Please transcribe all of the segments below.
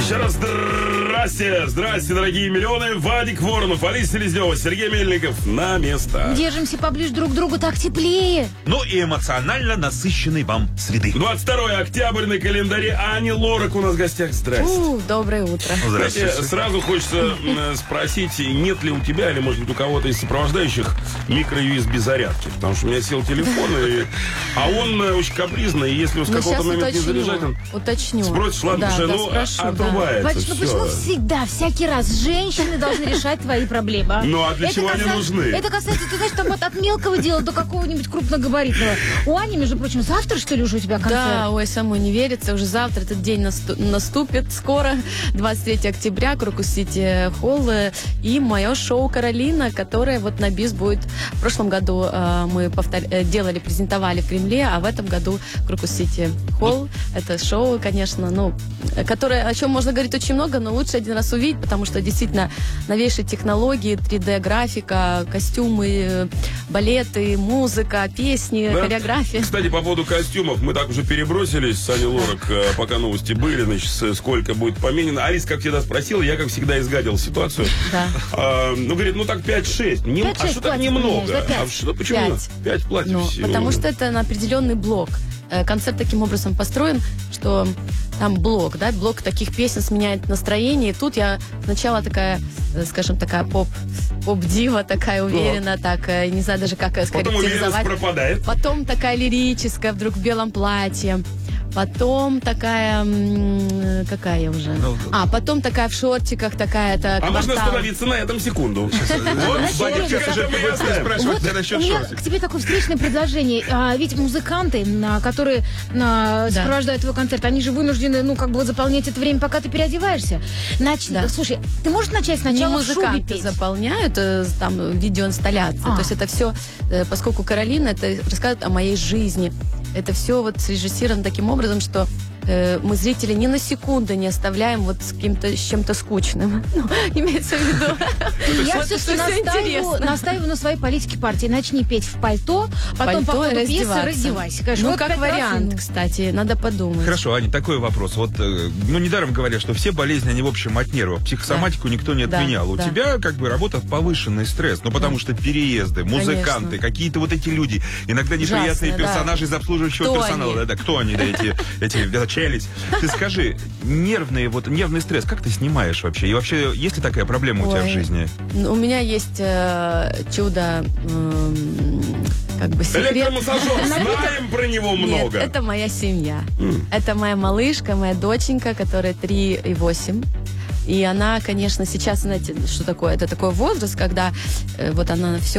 Еще раз здрасте, дорогие миллионы. Вадик Воронов, Алиса Селезнева, Сергей Мельников на место. Держимся поближе друг к другу, так теплее. Ну и эмоционально насыщенной вам среды. 22 октября на календаре. Ани Лорак у нас в гостях. Здрасте. Доброе утро. Здравствуйте. Сразу хочется спросить, нет ли у тебя, или может быть у кого-то из сопровождающих микро-USB зарядки? Потому что у меня сел телефон, а он очень капризный, и если с какого-то момента не заряжать, он уточню. Спросишь, ладно, отрубается. Вадик, почему всегда, всякий раз женщины должны решать твои проблемы? Ну а для чего они нужны? Это касается, ты знаешь, там вот от мелкого дела до какого-нибудь крупногабаритного. У Ани, между прочим, завтра, что ли, уже у тебя концерт? Да, ой, самой не верится. Уже завтра этот день наступит скоро. 23 октября, Крокус-Сити Холл. И мое шоу «Каролина», которое вот на БИС будет... В прошлом году мы презентовали в Кремле, а в этом году Крокус-Сити Холл. Это шоу, конечно, которое, о чем можно говорить очень много, но лучше один раз увидеть, потому что действительно новейшие технологии, 3D-графика, костюмы, балеты, музыка, песни, хореография. Кстати, по поводу костюмов, мы так уже перебросились с Аней Лорак, пока новости были, значит, сколько будет поменено. Алис, как всегда, спросила, я, как всегда, изгадил ситуацию. Да. Говорит, так 5-6. А что так немного? Почему 5 платьев? Потому что это на определенный блок. Концерт таким образом построен, что там блок таких песен сменяет настроение. И тут я сначала такая, скажем, такая поп-дива, такая уверенная, не знаю даже как схарактеризовать. Потом уверенность пропадает. Потом такая лирическая, вдруг в белом платье. Потом такая... Какая уже? Потом такая в шортиках, такая-то... А можно остановиться на этом секунду? У меня к тебе такое встречное предложение. Ведь музыканты, которые сопровождают твой концерт, они же вынуждены, заполнять это время, пока ты переодеваешься. Слушай, ты можешь начать сначала в шубе петь? Заполняют там видеоинсталляции. То есть это все, поскольку «Каролина», это рассказывает о моей жизни. Это все вот срежиссировано таким образом, что мы зрителей ни на секунду не оставляем с чем-то скучным. Имеется в виду. Я все-таки настаиваю на своей политике партии. Начни петь в пальто, потом по ходу пьесы раздевайся. Как вариант, кстати, надо подумать. Хорошо, Аня, такой вопрос. Вот, недаром говорят, что все болезни, они, в общем, от нервов. Психосоматику никто не отменял. У тебя, работа повышенный стресс. Потому что переезды, музыканты, какие-то вот эти люди, иногда неприятные персонажи из обслуживающего персонала. Кто они, эти челюсть. Ты скажи, нервный стресс, как ты снимаешь вообще? И вообще, есть ли такая проблема у тебя в жизни? У меня есть чудо, секрет. Электромассажер, знаем про него много. Нет, это моя семья. Это моя малышка, моя доченька, которая 3 и 8. И она, конечно, сейчас, знаете, что такое? Это такой возраст, когда она все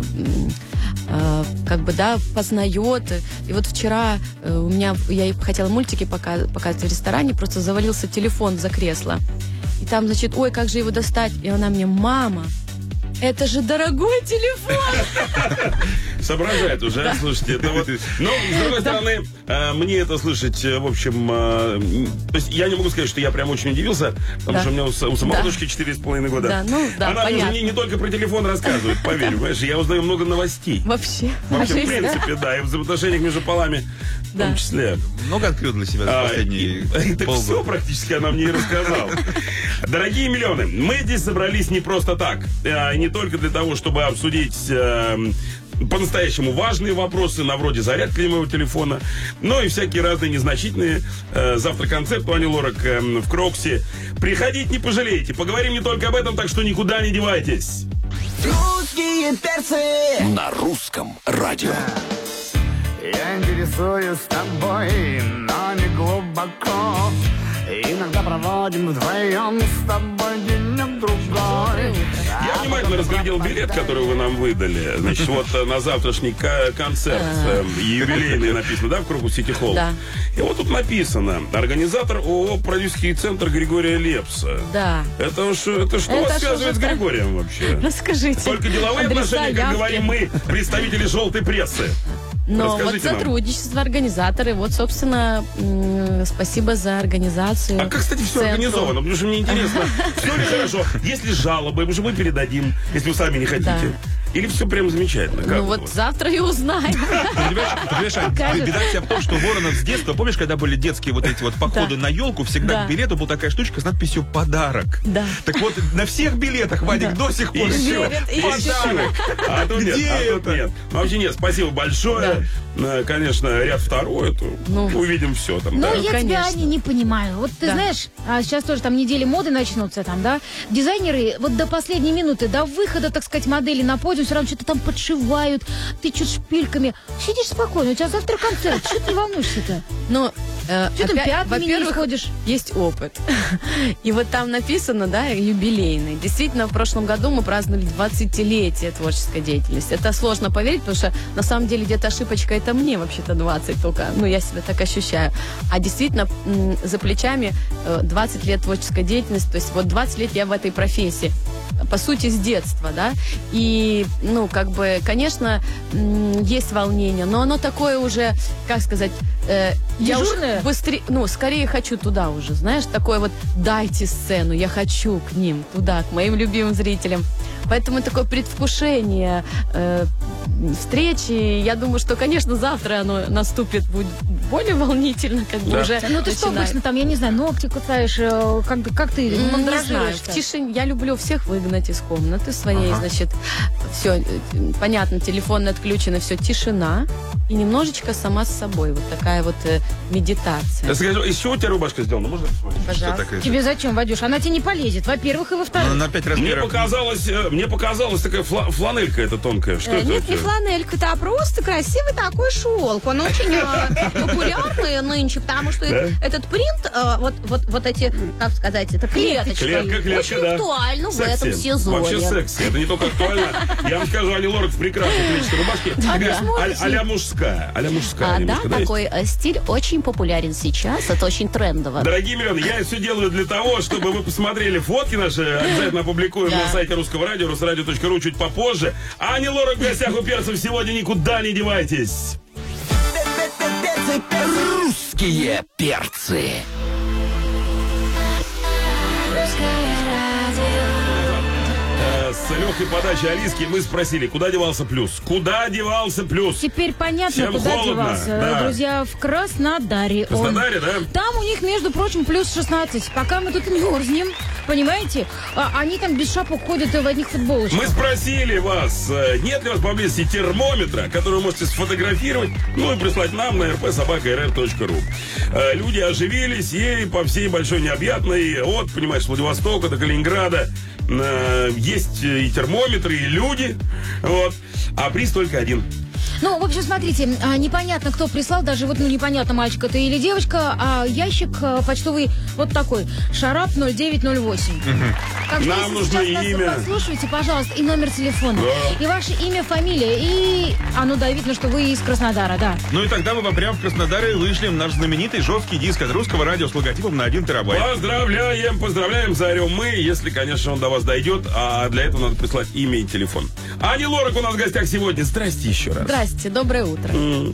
познает. И вот вчера я хотела мультики показывать в ресторане, просто завалился телефон за кресло. И там, ой, как же его достать? И она мне: мама, это же дорогой телефон! Соображает уже, да. Слушайте, это вот... Но, с другой стороны, мне это слышать, в общем... то есть я не могу сказать, что я прям очень удивился, потому что у меня у самого дочки 4,5 года. Она мне не только про телефон рассказывает, поверь, понимаешь, я узнаю много новостей. Вообще, в принципе, да, и в взаимоотношениях между полами, в том числе. Много открыл для себя за последние полгода. Все практически она мне и рассказала. Дорогие миллионы, мы здесь собрались не просто так, не только для того, чтобы обсудить... по-настоящему важные вопросы, на вроде зарядки моего телефона, но и всякие разные незначительные. Завтра концерт у Ани Лорак в Кроксе. Приходите, не пожалеете. Поговорим не только об этом, так что никуда не девайтесь. Русские перцы на русском радио. Я интересуюсь тобой, но не глубоко. Иногда проводим вдвоем с тобой денек-другой. Я внимательно разглядел билет, который вы нам выдали. Значит, вот на завтрашний концерт юбилейный написано, да, в Крокус-Сити Холл? Да. И вот тут написано: организатор ООО «Продюсерский центр» Григория Лепса. Да. Это что вас связывает с Григорием вообще? Расскажите. Только деловые отношения, как говорим мы, представители желтой прессы. Но вот сотрудничество, организаторы, собственно, спасибо за организацию. А как, кстати, все организовано? Потому что мне интересно, все ли хорошо? Если жалобы, мы передадим, если вы сами не хотите. Или все прям замечательно? Как Ну вот завтра и узнаем. Понимаешь, Ань, беда вся в том, что Воронов с детства, помнишь, когда были детские вот эти вот походы на елку, всегда к билету была такая штучка с надписью «Подарок». Да. Так вот, на всех билетах, Вадик, до сих пор все. Подарок. А то нет, Где а тут это? нет. Ну, вообще нет, спасибо большое. Конечно, ряд второй, то увидим все там. Ну, да. я тебя, конечно. Аня, не понимаю. Вот ты знаешь, сейчас тоже там недели моды начнутся там, да? Дизайнеры вот до последней минуты, до выхода, так сказать, модели на подиум, все равно что-то там подшивают, тычут шпильками. Сидишь спокойно, у тебя завтра концерт, что ты волнуешься-то? Ну, Что ты пятнами не во-первых, исходишь? есть опыт. И вот там написано, да, юбилейный. Действительно, в прошлом году мы праздновали 20-летие творческой деятельности. Это сложно поверить, потому что на самом деле где-то ошибочка это мне вообще-то 20 только. Ну, я себя так ощущаю. А действительно, за плечами 20 лет творческой деятельности. То есть вот 20 лет я в этой профессии. По сути, с детства, да. И, ну, как бы, конечно, есть волнение, но оно такое уже, как сказать, я уже Дежурное? быстрее, ну, скорее хочу туда уже, знаешь, такое вот дайте сцену, я хочу к ним, туда, к моим любимым зрителям. Поэтому такое предвкушение встречи. Я думаю, что, конечно, завтра оно наступит, будет более волнительно, как бы уже. Ну ты что начинает. обычно там, я не знаю, ногти кусаешь, как ты Не знаю, мандражируешься? в тишине. Я люблю всех выгнать из комнаты своей, значит, все, понятно, телефон отключен, все, тишина. И немножечко сама с собой. Вот такая вот медитация. Я скажу, из чего у тебя рубашка сделана? Можно посмотреть? Пожалуйста. Тебе зачем, Вадюш? Она тебе не полезет, во-первых, и во-вторых. На 5 Мне размеров. показалась такая фланелька эта тонкая. Что это? Нет, вообще? не фланелька, это просто красивый такой шелк. Он очень популярный нынче, потому что этот принт, вот эти, как сказать, это клеточка. Клетка, Очень да. актуально в Секси. этом сезоне. Вообще секси. Это не только актуально. Я вам скажу, Ани Лорак в прекрасной клетчатой рубашке. Такая а-ля мужская. А-ля мужская Да, немножко, есть? такой стиль очень популярен сейчас. Это очень трендово. Дорогие миллионы, я все делаю для того, чтобы вы посмотрели фотки наши. Обязательно опубликуем на сайте Русского радио, русрадио.ру чуть попозже. Ани Лорак в гостях у перцев сегодня, никуда не девайтесь. Русские перцы. С легкой подачи Алиски мы спросили, куда девался плюс? Куда девался плюс? Теперь понятно, Всем куда холодно, девался. да. Друзья, в Краснодаре. В Краснодаре, да? Там у них, между прочим, плюс 16. Пока мы тут мерзнем, понимаете? Они там без шапок ходят в одних футболочках. Мы спросили вас, нет ли у вас поблизости термометра, который вы можете сфотографировать, ну и прислать нам на rp@rr.ru. Люди оживились, и по всей большой необъятной, от, понимаешь, с Владивостока до Калининграда, есть и термометры, и люди, вот, а приз только один. Ну, в общем, смотрите, непонятно, кто прислал, даже вот, непонятно, мальчик это или девочка, а ящик почтовый вот такой, Шарап 0908. Так что, Нам если нужно сейчас имя. нас послушаете, пожалуйста, и номер телефона, Да. и ваше имя, фамилия, и оно, да, видно, что вы из Краснодара, да. Ну и тогда мы вам прямо в Краснодаре вышлем наш знаменитый жесткий диск от Русского радио с логотипом на 1 терабайт. Поздравляем, заорем мы, если, конечно, он до вас дойдет, а для этого надо прислать имя и телефон. Ани Лорак у нас в гостях сегодня. Здрасте еще раз. Здрасте, доброе утро.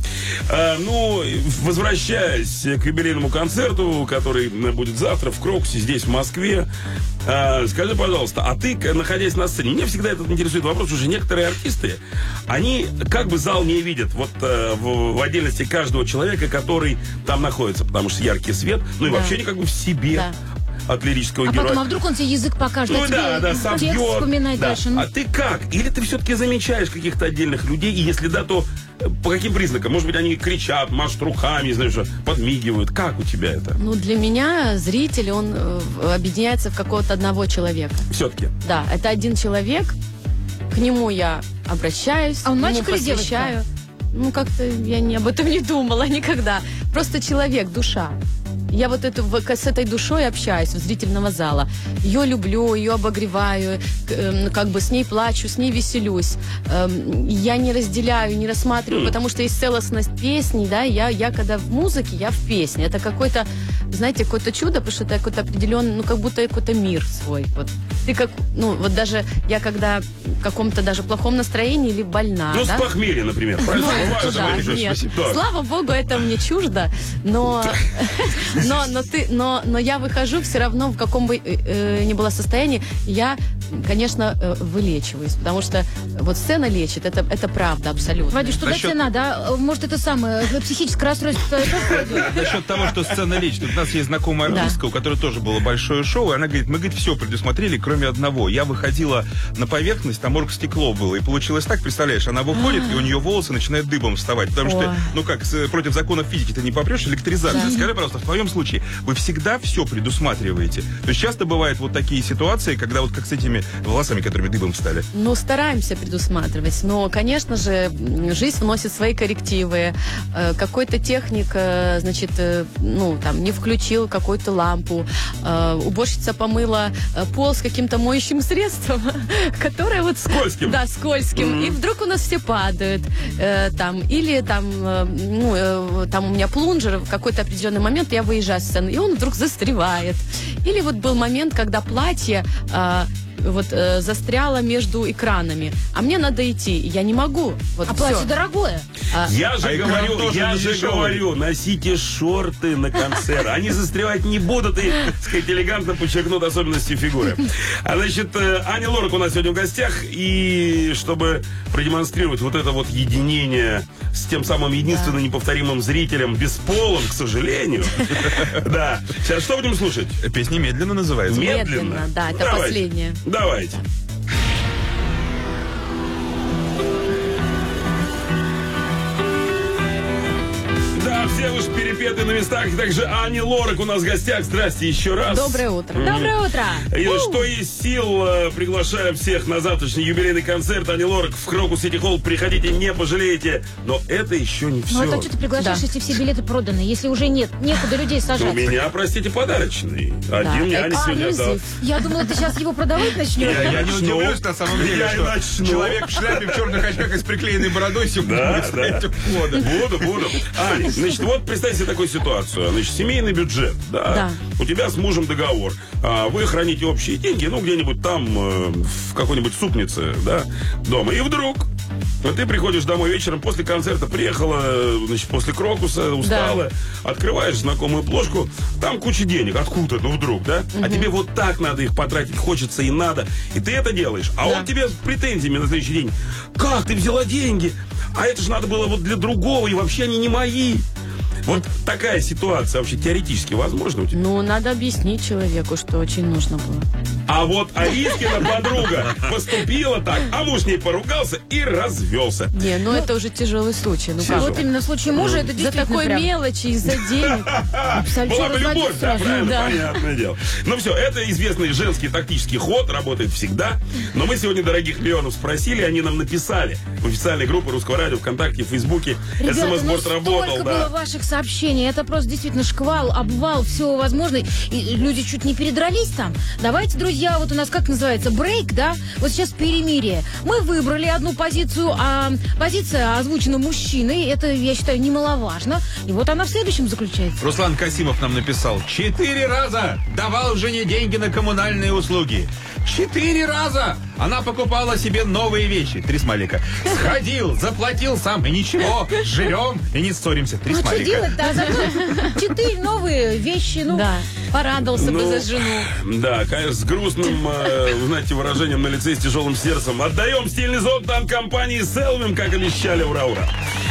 Ну, возвращаясь к юбилейному концерту, который будет завтра в Крокусе, здесь, в Москве, скажи, пожалуйста, а ты, находясь на сцене, меня всегда этот интересует вопрос, уже некоторые артисты, они как бы зал не видят, вот в отдельности каждого человека, который там находится, потому что яркий свет, ну и вообще они как бы в себе. Да. От лирического А героя. потом, а вдруг он тебе язык покажет, Ну а тебе да, текст собьет. вспоминать Да. дальше. Ну, А ты как? Или ты все-таки замечаешь каких-то отдельных людей, и если да, то по каким признакам? Может быть, они кричат, машут руками, не знаю, что, подмигивают. Как у тебя это? Ну, для меня зритель, он объединяется в какого-то одного человека. Все-таки. Да, это один человек, к нему я обращаюсь, А он ему мальчик или девочка? посвящаю. Ну, как-то я об этом не думала никогда. Просто человек, душа. Я вот с этой душой общаюсь у зрительного зала. Ее люблю, ее обогреваю, как бы с ней плачу, с ней веселюсь. Я не разделяю, не рассматриваю, потому что есть целостность песни, да, я когда в музыке, я в песне. Это какой-то, знаете, какое-то чудо, потому что это какой-то определенный, ну, как будто какой-то мир свой. Вот. Ты как, ну, вот даже я когда в каком-то даже плохом настроении или больна, Ну, да? с похмелья, например. Правильно? Бывает же Да, такие нет. ситуации. Слава богу, это мне чуждо, но Но я выхожу все равно, в каком бы ни было состоянии, я, конечно, вылечиваюсь, потому что вот сцена лечит, это правда абсолютно. Вадюш, туда цена, да? Может, это самое, психическое расстройство насчет того, что сцена лечит. У нас есть знакомая артистка, у которой тоже было большое шоу, и она говорит, мы, все предусмотрели, кроме одного. Я выходила на поверхность, там оргстекло было, и получилось так, представляешь, она выходит, и у нее волосы начинают дыбом вставать, потому что, против законов физики ты не попрешь, электризация. Скажи, пожалуйста, в твоем случае вы всегда все предусматриваете? То есть часто бывают вот такие ситуации, когда вот как с этими волосами, которыми дыбом встали? Ну, стараемся предусматривать, но, конечно же, жизнь вносит свои коррективы. Какой-то техник, значит, не включил какую-то лампу, уборщица помыла пол с каким-то моющим средством, которое вот... Скользким. Да, скользким. И вдруг у нас все падают. Или там у меня плунжер, в какой-то определенный момент я выезжаю с сцены, и он вдруг застревает. Или вот был момент, когда платье застряло между экранами, а мне надо идти, я не могу. Вот платье дорогое. Я же говорю, носите шорты на концерт. Они застревать не будут и, так сказать, элегантно подчеркнут особенности фигуры. Значит, Аня Лорак у нас сегодня в гостях, и чтобы продемонстрировать вот это вот единение с тем самым единственным неповторимым зрителем, бесполым, к сожалению. Да. Сейчас что будем слушать? Песня «Медленно» называется. Медленно, да, это последняя. Давайте. Да, все уж перепеты на местах. Также Аня Лорак у нас в гостях. Здрасте еще раз. Доброе утро. Доброе утро. И что есть сил, приглашаем всех на завтрашний юбилейный концерт Ани Лорак в Крокус Сити Холл. Приходите, не пожалеете. Но это еще не все. Ну это что ты приглашаешь, если все билеты проданы? Если уже нет, некуда людей сажать. У меня, простите, подарочный. Один мне Аня сегодня дал. Я думала, ты сейчас его продавать начнешь. Я не удивлюсь, на самом деле, что человек в шляпе, в черных очках и с приклеенной бородой сегодня будет стоять у входа. Буду. Аня, значит, вот представьте себе такую ситуацию. Значит, семейный бюджет, да? У тебя с мужем договор. Вы храните общие деньги, где-нибудь там, в какой-нибудь супнице, да, дома. И вдруг ты приходишь домой вечером, после концерта приехала, значит, после Крокуса, устала, открываешь знакомую плошку, там куча денег. Откуда? Вдруг, да? А тебе вот так надо их потратить, хочется и надо. И ты это делаешь. А он тебе с претензиями на следующий день. Как ты взяла деньги? А это же надо было вот для другого, и вообще они не мои. Вот такая ситуация вообще теоретически возможна у тебя? Ну, надо объяснить человеку, что очень нужно было. А вот Алискина подруга поступила так, а муж с ней поругался и развелся. Не, это уже тяжелый случай. Вот именно в случае мужа это действительно за такой мелочи, из-за денег. Была бы любовь, да, правильно, понятное дело. Ну все, это известный женский тактический ход, работает всегда. Но мы сегодня дорогих миллионов спросили, они нам написали в официальной группе Русского радио, ВКонтакте, в Фейсбуке. СМС-борт работал, да. Было ваших сообщений, это просто действительно шквал, обвал, всего возможного. И люди чуть не передрались там. Давайте, друзья, вот у нас как называется, брейк, да? Вот сейчас перемирие. Мы выбрали одну позицию, а позиция озвучена мужчиной. Это, я считаю, немаловажно. И вот она в следующем заключается. Руслан Касимов нам написал: 4 раза давал жене деньги на коммунальные услуги. 4 раза она покупала себе новые вещи. 3 смайлика. Сходил, заплатил сам, и ничего, живем и не ссоримся. 3 смайлика. Что делать-то? Зато 4 новые вещи, Да, порадовался бы за жену. Да, конечно, с грустным, знаете, выражением на лице, с тяжелым сердцем. Отдаем стильный зонт компании Селвин, как обещали, ура-ура.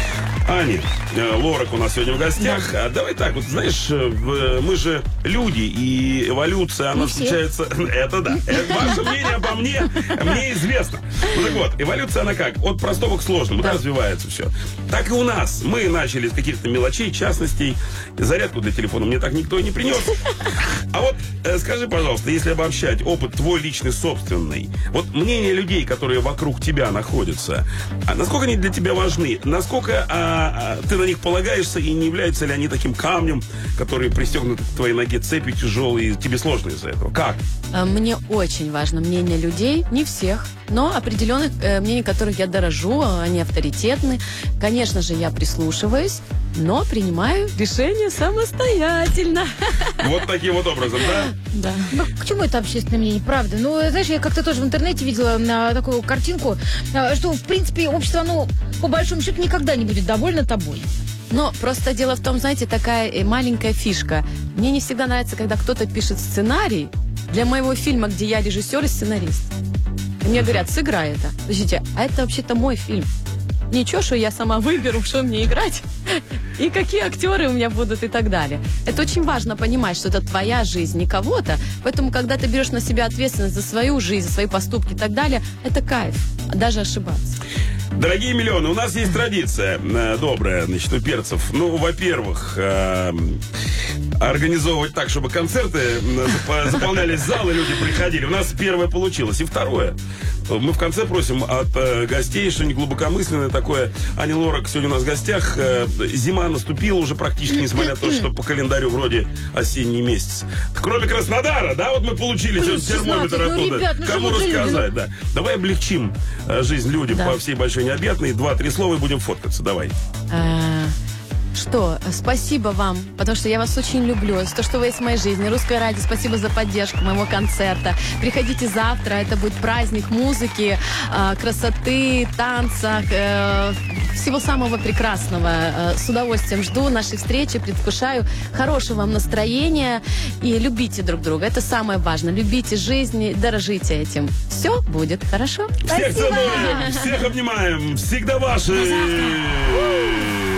Аня Лорак у нас сегодня в гостях. Да. Давай так, вот знаешь, мы же люди, и эволюция, она случается... Это да. Ваше мнение обо мне известно. Ну так вот, эволюция, она как? От простого к сложному, развивается все. Так и у нас. Мы начали с каких-то мелочей, частностей. Зарядку для телефона мне так никто и не принес. А вот скажи, пожалуйста, если обобщать опыт твой личный, собственный, вот мнение людей, которые вокруг тебя находятся, насколько они для тебя важны? Насколько ты на них полагаешься, и не являются ли они таким камнем, который пристегнут к твоей ноге цепью тяжелой, и тебе сложно из-за этого? Как? Мне очень важно мнение людей, не всех, но определенных мнений, которых я дорожу, они авторитетны. Конечно же, я прислушиваюсь, но принимаю решение самостоятельно. Вот таким вот образом, да? Да. Ну, к чему это общественное мнение, правда? Ну, знаешь, я как-то тоже в интернете видела такую картинку, что, в принципе, общество, по большому счету, никогда не будет довольно тобой. Но просто дело в том, знаете, такая маленькая фишка. Мне не всегда нравится, когда кто-то пишет сценарий для моего фильма, где я режиссер и сценарист. И мне говорят, сыграй это. Подождите, а это вообще-то мой фильм. Ничего, что я сама выберу, что мне играть, и какие актеры у меня будут и так далее. Это очень важно понимать, что это твоя жизнь, не кого-то. Поэтому, когда ты берешь на себя ответственность за свою жизнь, за свои поступки и так далее, это кайф, даже ошибаться. Дорогие миллионы, у нас есть традиция добрая, значит, у перцев. Ну, во-первых, организовывать так, чтобы концерты заполнялись залы, люди приходили. У нас первое получилось. И второе. Мы в конце просим от гостей что-нибудь глубокомысленное такое. Ани Лорак сегодня у нас в гостях. Зима наступила уже практически, несмотря на то, что по календарю вроде осенний месяц. Кроме Краснодара, да, вот мы получили термометр оттуда. Ребят, кому рассказать, да. Давай облегчим жизнь людям по всей большой необъятной. 2-3 слова и будем фоткаться. Давай. Что, спасибо вам, потому что я вас очень люблю. За то, что вы есть в моей жизни. Русское радио, спасибо за поддержку моего концерта. Приходите завтра, это будет праздник музыки, красоты, танца, всего самого прекрасного. С удовольствием жду нашей встречи, предвкушаю. Хорошего вам настроения и любите друг друга. Это самое важное. Любите жизнь, дорожите этим. Все будет хорошо. Всех целуем, всех обнимаем. Всегда ваши.